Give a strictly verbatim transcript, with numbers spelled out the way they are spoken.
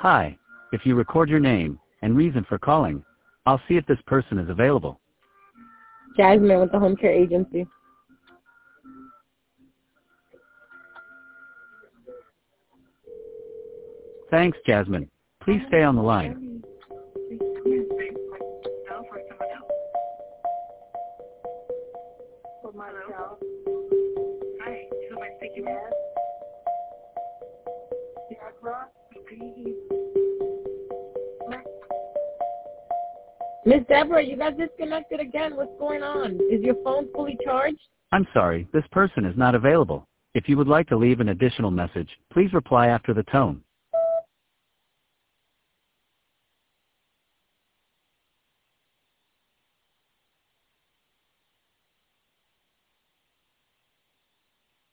Hi. If you record your name and reason for calling, I'll see if this person is available. Jasmine with the home care agency. Thanks, Jasmine. Please stay on the line. Miss Deborah, you got disconnected again. What's going on? Is your phone fully charged? I'm sorry, this person is not available. If you would like to leave an additional message, please reply after the tone.